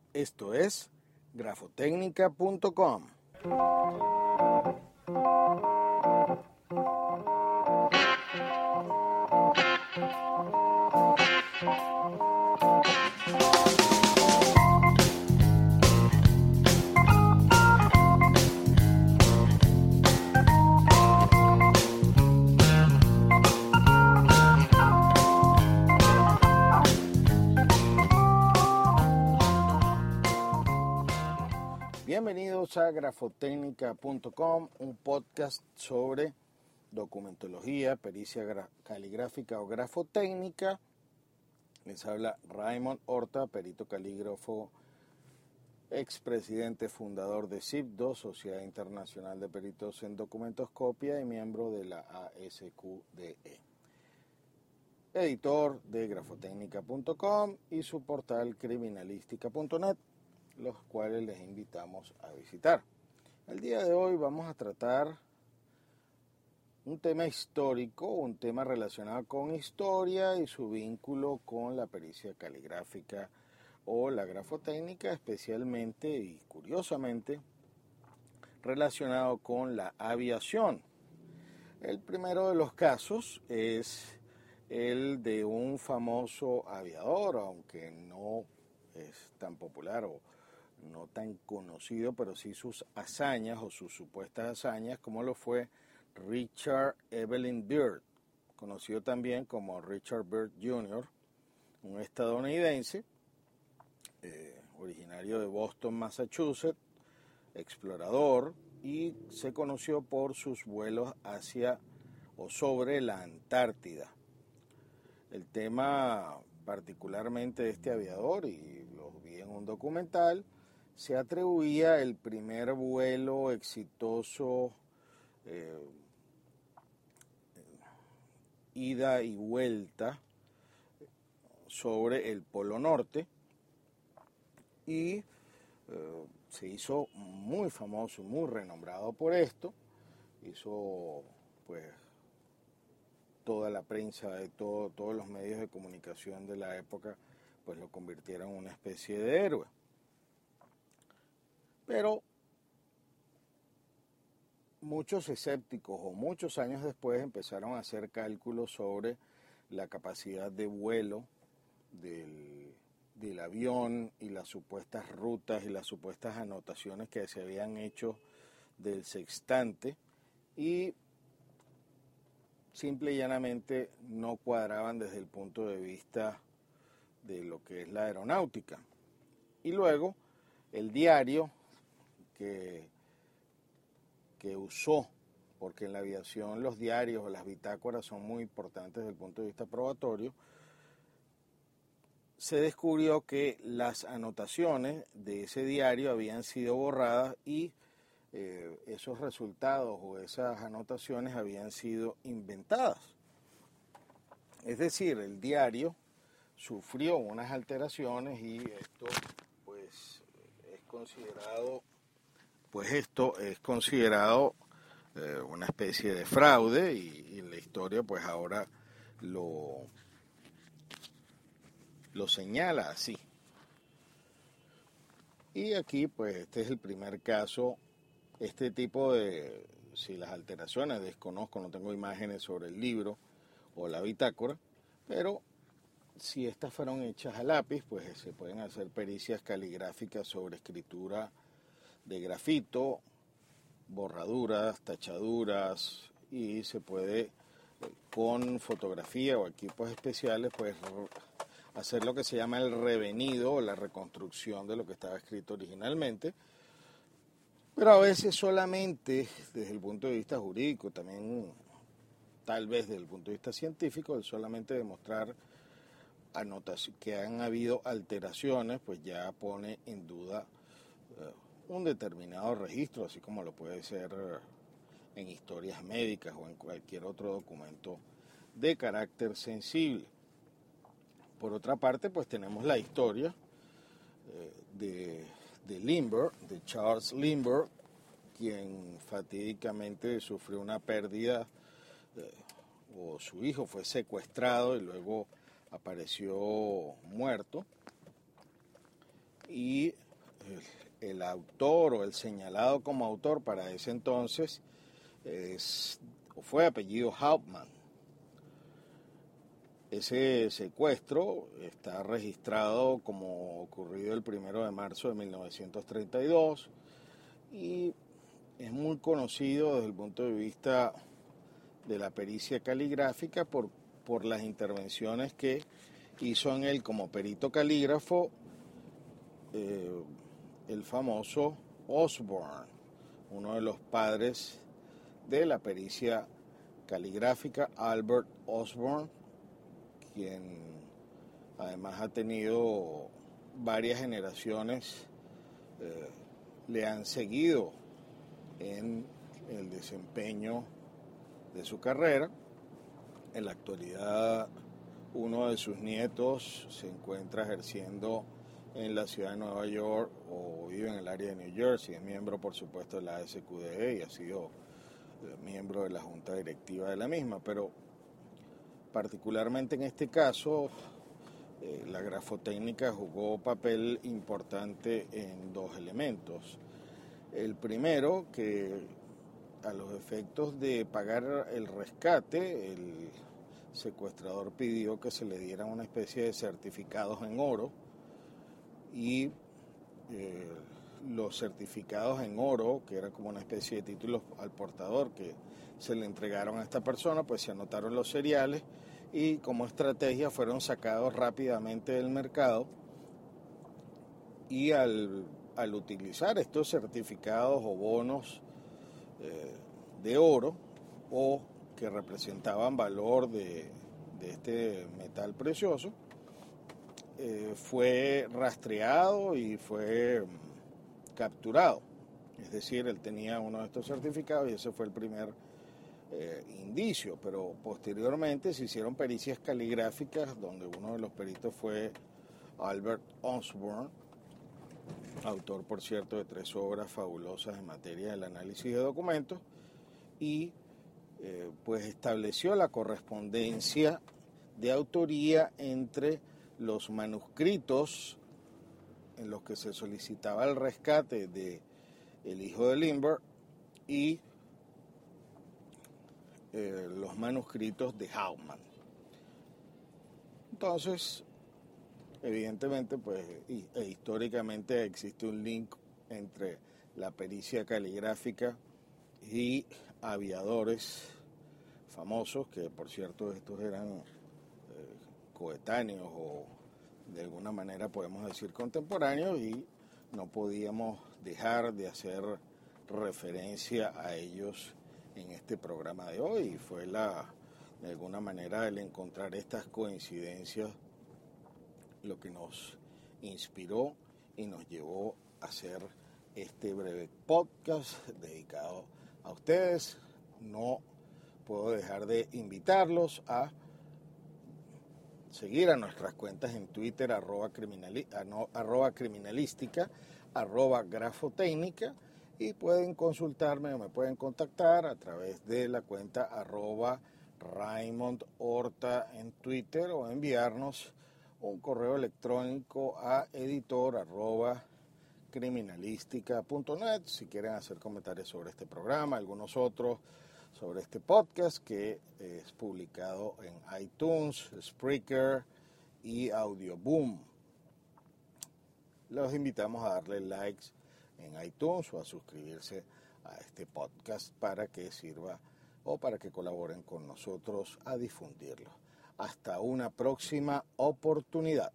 Esto es grafotecnica.com. Bienvenidos a grafotecnica.com, un podcast sobre documentología, pericia caligráfica o grafotécnica. Les habla Raymond Horta, perito calígrafo, expresidente fundador de SIP2, Sociedad Internacional de Peritos en Documentoscopia, y miembro de la ASQDE. Editor de grafotecnica.com y su portal criminalística.net, los cuales les invitamos a visitar. El día de hoy vamos a tratar un tema histórico, un tema relacionado con historia y su vínculo con la pericia caligráfica o la grafotécnica, especialmente y curiosamente relacionado con la aviación. El primero de los casos es el de un famoso aviador, aunque no es tan popular o no tan conocido, pero sí sus hazañas o sus supuestas hazañas, como lo fue Richard Evelyn Byrd, conocido también como Richard Byrd Jr., un estadounidense, originario de Boston, Massachusetts, explorador, y se conoció por sus vuelos hacia o sobre la Antártida. El tema particularmente de este aviador, y lo vi en un documental, se atribuía el primer vuelo exitoso, ida y vuelta sobre el Polo Norte, y se hizo muy famoso, muy renombrado por esto. Hizo pues toda la prensa de todos los medios de comunicación de la época pues lo convirtieron en una especie de héroe. Pero muchos escépticos o muchos años después empezaron a hacer cálculos sobre la capacidad de vuelo del avión y las supuestas rutas y las supuestas anotaciones que se habían hecho del sextante, y simple y llanamente no cuadraban desde el punto de vista de lo que es la aeronáutica. Y luego el diario que usó, porque en la aviación los diarios o las bitácoras son muy importantes desde el punto de vista probatorio, se descubrió que las anotaciones de ese diario habían sido borradas y esos resultados o esas anotaciones habían sido inventadas. Es decir, el diario sufrió unas alteraciones y esto pues es considerado una especie de fraude, y la historia pues ahora lo señala así. Y aquí pues este es el primer caso, este tipo de, si las alteraciones, desconozco, no tengo imágenes sobre el libro o la bitácora, pero si estas fueron hechas a lápiz, pues se pueden hacer pericias caligráficas sobre escritura de grafito, borraduras, tachaduras, y se puede con fotografía o equipos especiales pues hacer lo que se llama el revenido o la reconstrucción de lo que estaba escrito originalmente. Pero a veces solamente desde el punto de vista jurídico, también tal vez desde el punto de vista científico, el solamente demostrar que han habido alteraciones, pues ya pone en duda un determinado registro, así como lo puede ser en historias médicas o en cualquier otro documento de carácter sensible. Por otra parte, pues tenemos la historia de Lindbergh, de Charles Lindbergh, quien fatídicamente sufrió una pérdida, o su hijo fue secuestrado y luego apareció muerto, y el autor o el señalado como autor para ese entonces fue apellido Hauptmann. Ese secuestro está registrado como ocurrido el 1 de marzo de 1932 y es muy conocido desde el punto de vista de la pericia caligráfica por las intervenciones que hizo en él como perito calígrafo el famoso Osborne, uno de los padres de la pericia caligráfica, Albert Osborne, quien además ha tenido varias generaciones, le han seguido en el desempeño de su carrera. En la actualidad, uno de sus nietos se encuentra ejerciendo en la ciudad de Nueva York o vive en el área de New Jersey. Es miembro, por supuesto, de la ASQDE y ha sido miembro de la junta directiva de la misma, pero particularmente en este caso la grafotécnica jugó papel importante en dos elementos. El primero, que a los efectos de pagar el rescate, el secuestrador pidió que se le dieran una especie de certificados en oro y los certificados en oro, que era como una especie de títulos al portador que se le entregaron a esta persona, pues se anotaron los seriales y como estrategia fueron sacados rápidamente del mercado y al utilizar estos certificados o bonos de oro o que representaban valor de este metal precioso, fue rastreado y fue capturado. Es decir, él tenía uno de estos certificados y ese fue el primer indicio, pero posteriormente se hicieron pericias caligráficas donde uno de los peritos fue Albert Osborne, autor, por cierto, de 3 obras fabulosas en materia del análisis de documentos, y pues estableció la correspondencia de autoría entre los manuscritos en los que se solicitaba el rescate de el hijo de Lindbergh y los manuscritos de Hauptmann. Entonces, evidentemente, pues, históricamente existe un link entre la pericia caligráfica y aviadores famosos, que por cierto estos eran coetáneos o de alguna manera podemos decir contemporáneos, y no podíamos dejar de hacer referencia a ellos en este programa de hoy. Fue de alguna manera el encontrar estas coincidencias lo que nos inspiró y nos llevó a hacer este breve podcast dedicado a ustedes. No puedo dejar de invitarlos a seguir a nuestras cuentas en Twitter, @criminalística, @grafotécnica, y pueden consultarme o me pueden contactar a través de la cuenta @Raymond Horta en Twitter o enviarnos un correo electrónico a editor@criminalística.net si quieren hacer comentarios sobre este programa, algunos otros, sobre este podcast que es publicado en iTunes, Spreaker y Audioboom. Los invitamos a darle likes en iTunes o a suscribirse a este podcast para que sirva o para que colaboren con nosotros a difundirlo. Hasta una próxima oportunidad.